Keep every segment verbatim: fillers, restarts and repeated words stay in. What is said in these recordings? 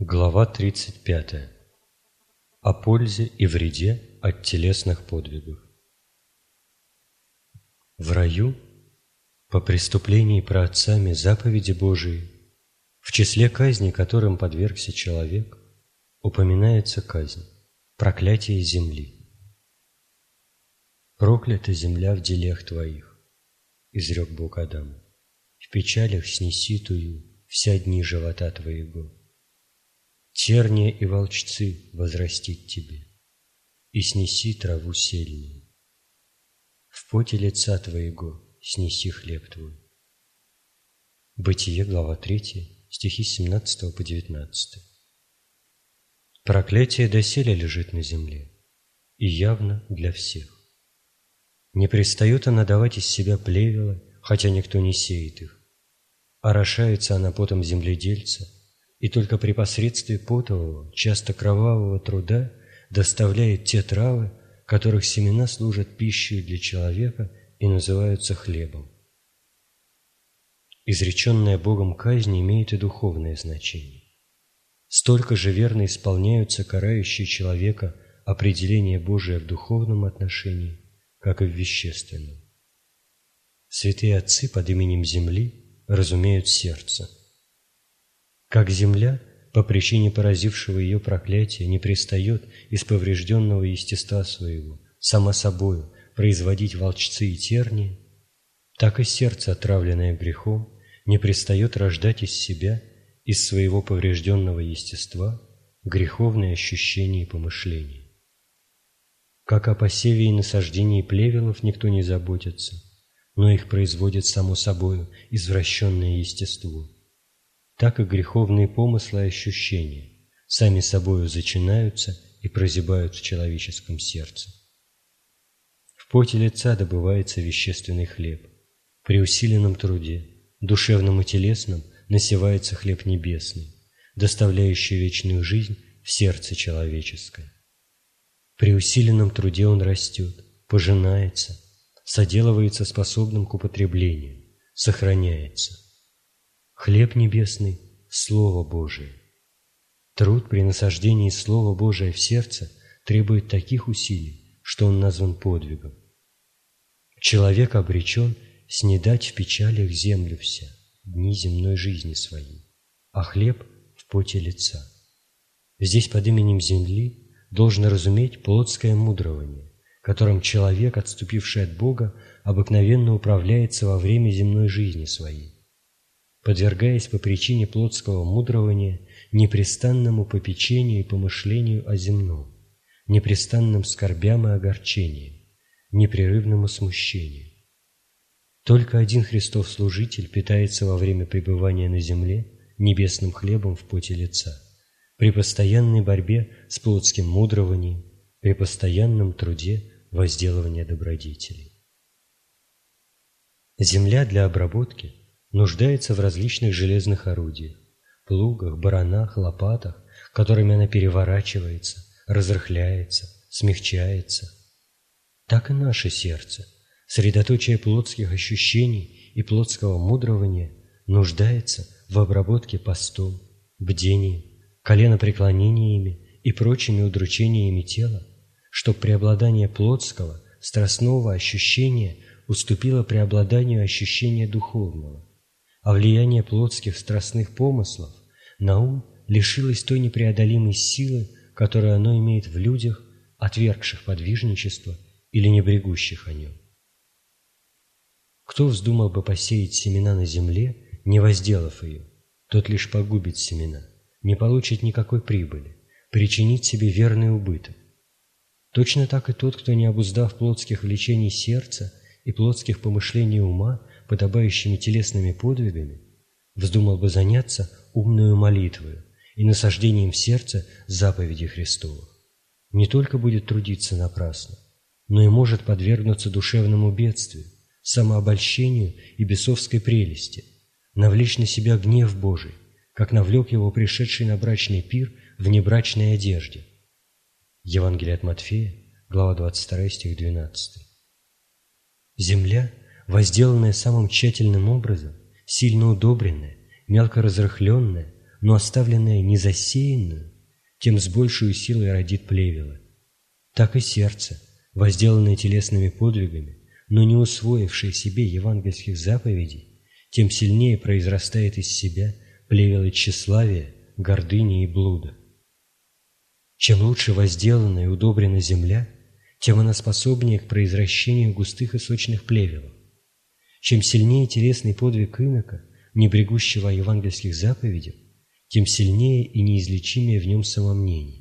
Глава тридцать пятая. О пользе и вреде от телесных подвигов. В раю, по преступлении праотцами заповеди Божией, в числе казней, которым подвергся человек, упоминается казнь, проклятие земли. «Проклята земля в делах твоих», — изрек Бог Адаму, «в печалях снеси тую вся дни живота твоего. Терния и волчцы возрастит тебе, и снеси траву сельную. В поте лица твоего снеси хлеб твой». Бытие, глава третья, стихи с семнадцатого по девятнадцатый. Проклятие доселе лежит на земле, и явно для всех. Не пристает она давать из себя плевела, хотя никто не сеет их. Орошается она потом земледельца, и только при посредстве потового, часто кровавого труда доставляет те травы, которых семена служат пищей для человека и называются хлебом. Изреченная Богом казнь имеет и духовное значение. Столько же верно исполняются карающие человека определения Божия в духовном отношении, как и в вещественном. Святые отцы под именем земли разумеют сердце. Как земля, по причине поразившего ее проклятия, не пристает из поврежденного естества своего, само собою, производить волчцы и тернии, так и сердце, отравленное грехом, не пристает рождать из себя, из своего поврежденного естества, греховные ощущения и помышления. Как о посеве и насаждении плевелов никто не заботится, но их производит само собою извращенное естество, так и греховные помыслы и ощущения сами собою зачинаются и прозябают в человеческом сердце. В поте лица добывается вещественный хлеб, при усиленном труде, душевном и телесном, насевается хлеб небесный, доставляющий вечную жизнь в сердце человеческое. При усиленном труде он растет, пожинается, соделывается способным к употреблению, сохраняется. Хлеб небесный – Слово Божие. Труд при насаждении Слова Божия в сердце требует таких усилий, что он назван подвигом. Человек обречен снедать в печалях землю вся, дни земной жизни своей, а хлеб в поте лица. Здесь под именем земли должно разуметь плотское мудрование, которым человек, отступивший от Бога, обыкновенно управляется во время земной жизни своей, подвергаясь по причине плотского мудрования непрестанному попечению и помышлению о земном, непрестанным скорбям и огорчениям, непрерывному смущению. Только один Христов служитель питается во время пребывания на земле небесным хлебом в поте лица, при постоянной борьбе с плотским мудрованием, при постоянном труде возделывания добродетелей. Земля для обработки нуждается в различных железных орудиях, плугах, баранах, лопатах, которыми она переворачивается, разрыхляется, смягчается. Так и наше сердце, средоточие плотских ощущений и плотского мудрования, нуждается в обработке постом, бдением, коленопреклонениями и прочими удручениями тела, чтоб преобладание плотского, страстного ощущения уступило преобладанию ощущения духовного, а влияние плотских страстных помыслов на ум лишилось той непреодолимой силы, которую оно имеет в людях, отвергших подвижничество или не брегущих о нем. Кто вздумал бы посеять семена на земле, не возделав ее, тот лишь погубит семена, не получит никакой прибыли, причинит себе верный убыток. Точно так и тот, кто, не обуздав плотских влечений сердца и плотских помышлений ума, подобающими телесными подвигами, вздумал бы заняться умною молитвою и насаждением в сердце заповедей Христовых, не только будет трудиться напрасно, но и может подвергнуться душевному бедствию, самообольщению и бесовской прелести, навлечь на себя гнев Божий, как навлек его пришедший на брачный пир в небрачной одежде. Евангелие от Матфея, глава двадцать вторая, стих двенадцатый. Земля, возделанная самым тщательным образом, сильно удобренная, мелко разрыхленная, но оставленное незасеянную, тем с большей силой родит плевелы. Так и сердце, возделанное телесными подвигами, но не усвоившее себе евангельских заповедей, тем сильнее произрастает из себя плевелы тщеславия, гордыни и блуда. Чем лучше возделана и удобрена земля, тем она способнее к произращению густых и сочных плевелов. Чем сильнее телесный подвиг инока, не брегущего о евангельских заповедях, тем сильнее и неизлечимее в нем самомнение.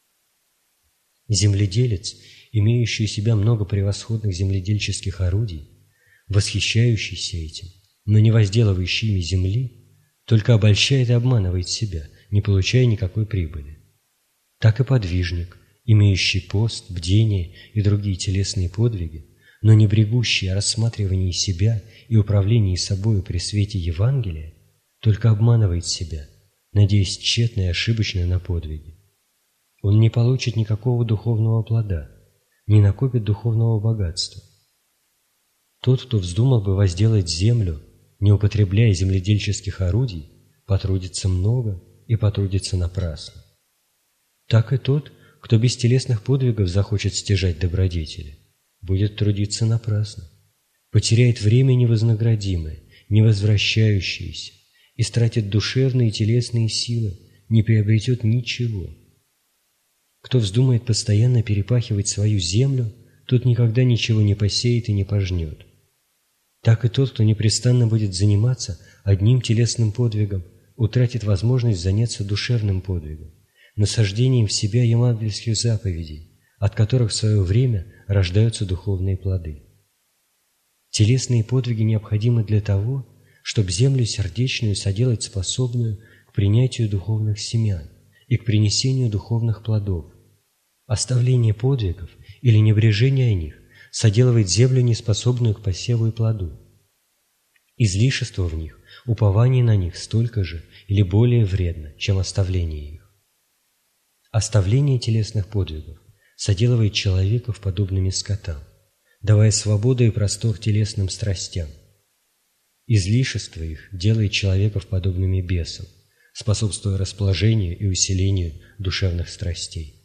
Земледелец, имеющий у себя много превосходных земледельческих орудий, восхищающийся этим, но не возделывающий ими земли, только обольщает и обманывает себя, не получая никакой прибыли. Так и подвижник, имеющий пост, бдение и другие телесные подвиги, но не брегущий о рассматривании себя и управлении собою при свете Евангелия, только обманывает себя, надеясь тщетно и ошибочно на подвиги. Он не получит никакого духовного плода, не накопит духовного богатства. Тот, кто вздумал бы возделать землю, не употребляя земледельческих орудий, потрудится много и потрудится напрасно. Так и тот, кто без телесных подвигов захочет стяжать добродетели, будет трудиться напрасно, потеряет время невознаградимое, невозвращающееся, истратит душевные и телесные силы, не приобретет ничего. Кто вздумает постоянно перепахивать свою землю, тот никогда ничего не посеет и не пожнет. Так и тот, кто непрестанно будет заниматься одним телесным подвигом, утратит возможность заняться душевным подвигом, насаждением в себя евангельских заповедей, от которых в свое время рождаются духовные плоды. Телесные подвиги необходимы для того, чтобы землю сердечную соделать способную к принятию духовных семян и к принесению духовных плодов. Оставление подвигов или небрежение о них соделывает землю неспособную к посеву и плоду. Излишество в них, упование на них столько же или более вредно, чем оставление их. Оставление телесных подвигов соделывает человеков подобными скотам, давая свободу и простор телесным страстям. Излишество их делает человеков подобными бесам, способствуя расположению и усилению душевных страстей.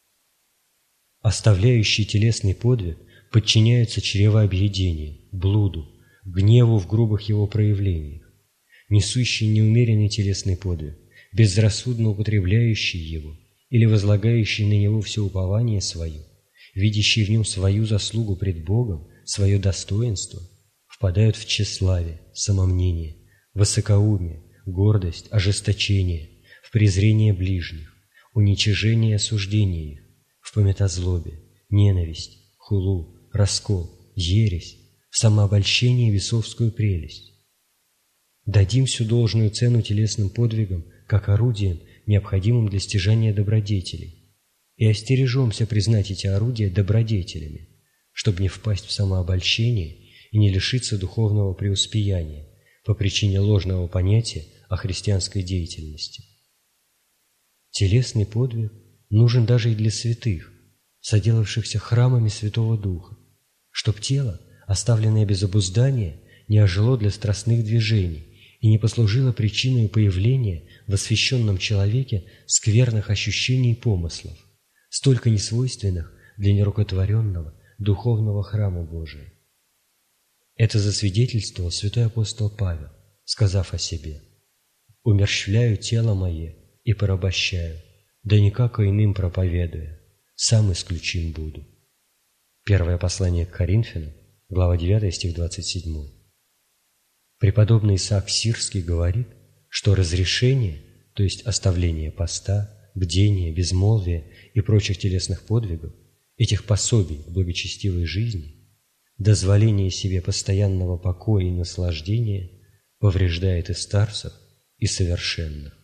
Оставляющие телесный подвиг подчиняются чревообъедению, блуду, гневу в грубых его проявлениях. Несущие неумеренный телесный подвиг, безрассудно употребляющие его или возлагающие на него все упование свое, видящие в нем свою заслугу пред Богом, свое достоинство, впадают в тщеславие, самомнение, высокоумие, гордость, ожесточение, в презрение ближних, уничижение и осуждение их, в пометозлобие, ненависть, хулу, раскол, ересь, в самообольщение и бесовскую прелесть. Дадим всю должную цену телесным подвигам, как орудиям, необходимым для стяжания добродетелей, и остережемся признать эти орудия добродетелями, чтобы не впасть в самообольщение и не лишиться духовного преуспеяния по причине ложного понятия о христианской деятельности. Телесный подвиг нужен даже и для святых, соделавшихся храмами Святого Духа, чтоб тело, оставленное без обуздания, не ожило для страстных движений и не послужило причиной появления в освященном человеке скверных ощущений и помыслов, столько несвойственных для нерукотворенного духовного храма Божия. Это засвидетельствовал святой апостол Павел, сказав о себе: «Умерщвляю тело мое и порабощаю, да никако иным проповедуя, сам исключим буду». Первое послание к Коринфянам, глава девятая, стих двадцать седьмой. Преподобный Исаак Сирский говорит, что разрешение, то есть оставление поста, бдения, безмолвия и прочих телесных подвигов, этих пособий в благочестивой жизни, дозволение себе постоянного покоя и наслаждения повреждает и старцев, и совершенных.